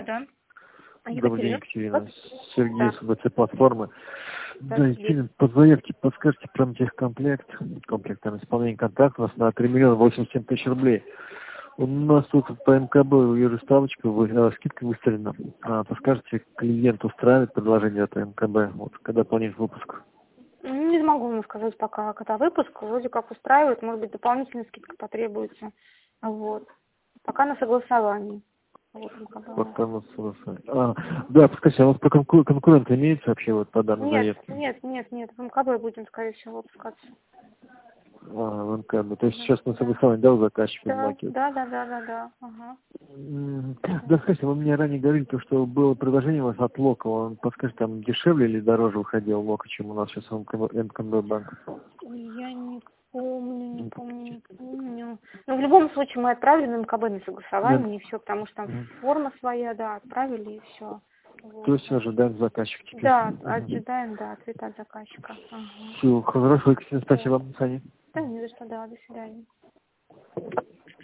Да. Добрый день, Екатерина. Сергей, Да. СБЦ платформы. Да, Екатерина, по заявке подскажите про техкомплект, комплект там, исполнения контракта у нас на 3 миллиона 87 тысяч рублей. У нас тут по МКБ, вижу ставочка, скидка выставлена. Подскажите, клиент устраивает предложение от МКБ, вот, когда планирует выпуск? Не могу вам сказать пока, когда выпуск, вроде как устраивает, может быть, дополнительная скидка потребуется. Вот. Пока на согласовании. Вот, Пока на согласование. Да, подскажите, а у вас по конкуренты имеется вообще вот по данной заявке? Нет. В МКБ будем, скорее всего, выпускаться. В МКБ. То есть сейчас на согласование, да, у заказчика блокирует? Да. Ага. Да, скажите, вы мне ранее говорили, что было предложение у вас от Лока. Он, подскажите, там дешевле или дороже выходил Лока, чем у нас сейчас в МКБ банк? Я не помню. Но в любом случае мы отправили на МКБ на согласование, и все, потому что там форма своя, да, отправили, и все. Вот. То есть ожидаем заказчика теперь? Да, ожидаем, да, ответа от заказчика. Ага. Все, хорошо, Екатерина, спасибо. До свидания. Да, не за что, да, до свидания.